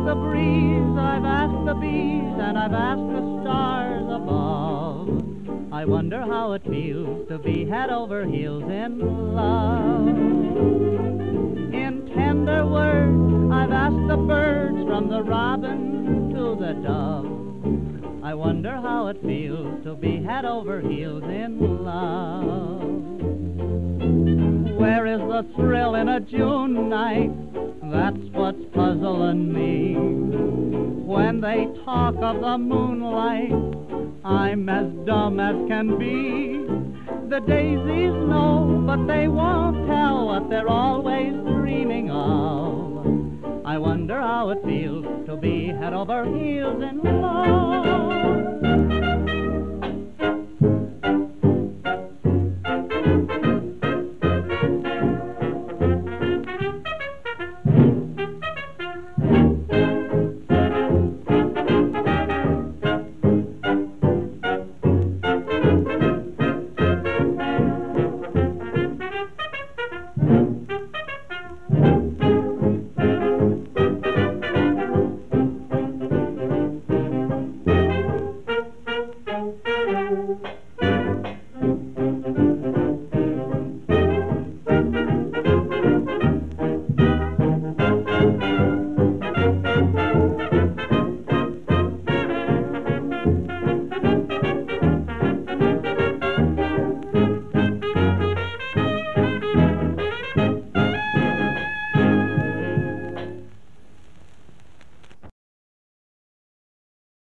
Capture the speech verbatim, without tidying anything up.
the breeze, I've asked the bees, and I've asked the stars above. I wonder how it feels to be head over heels in love. In tender words, I've asked the birds, from the robin to the dove. I wonder how it feels to be head over heels in love. Where is the thrill in a June night? That's what's puzzling me. When they talk of the moonlight, I'm as dumb as can be. The daisies know, but they won't tell what they're always dreaming of. I wonder how it feels to be head over heels in love.